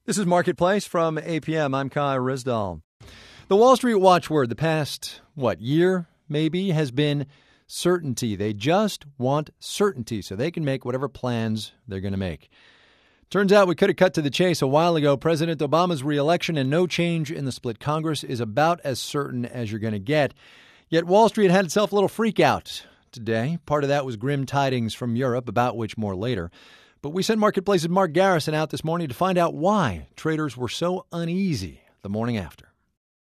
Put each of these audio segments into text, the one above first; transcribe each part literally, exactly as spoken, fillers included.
This is Marketplace from A P M. I'm Kai Rizdal. The Wall Street watchword the past, what, year maybe, has been certainty. They just want certainty so they can make whatever plans they're going to make. Turns out we could have cut to the chase a while ago. President Obama's reelection and no change in the split Congress is about as certain as you're going to get. Yet Wall Street had itself a little freak out today. Part of that was grim tidings from Europe, about which more later. But we sent Marketplace's Mark Garrison out this morning to find out why traders were so uneasy the morning after.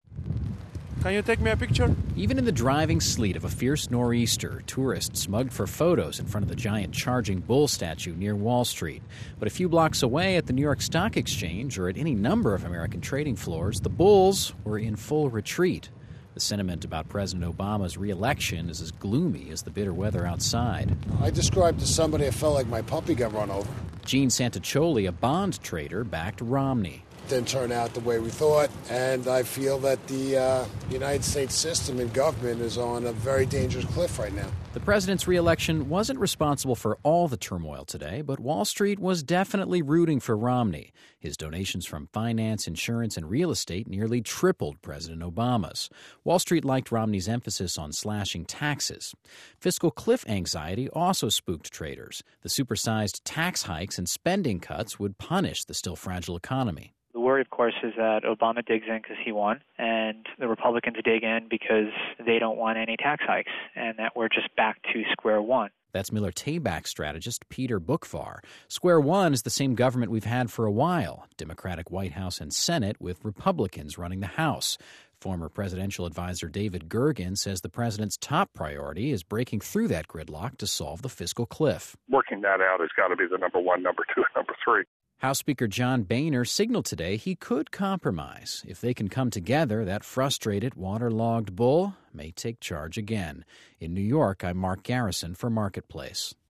Can you take me a picture? Even in the driving sleet of a fierce nor'easter, tourists mugged for photos in front of the giant charging bull statue near Wall Street. But a few blocks away at the New York Stock Exchange or at any number of American trading floors, the bulls were in full retreat. The sentiment about President Obama's re-election is as gloomy as the bitter weather outside. I described to somebody it felt like my puppy got run over. Gene Santacholi, a bond trader, backed Romney. Didn't turn out the way we thought, and I feel that the uh, United States system and government is on a very dangerous cliff right now. The president's re-election wasn't responsible for all the turmoil today, but Wall Street was definitely rooting for Romney. His donations from finance, insurance, and real estate nearly tripled President Obama's. Wall Street liked Romney's emphasis on slashing taxes. Fiscal cliff anxiety also spooked traders. The supersized tax hikes and spending cuts would punish the still fragile economy. The worry, of course, is that Obama digs in because he won, and the Republicans dig in because they don't want any tax hikes, and that we're just back to square one. That's Miller Tabak strategist Peter Boockvar. Square one is the same government we've had for a while, Democratic White House and Senate with Republicans running the House. Former presidential advisor David Gergen says the president's top priority is breaking through that gridlock to solve the fiscal cliff. Working that out has got to be the number one, number two, and number three. House Speaker John Boehner signaled today he could compromise. If they can come together, that frustrated, waterlogged bull may take charge again. In New York, I'm Mark Garrison for Marketplace.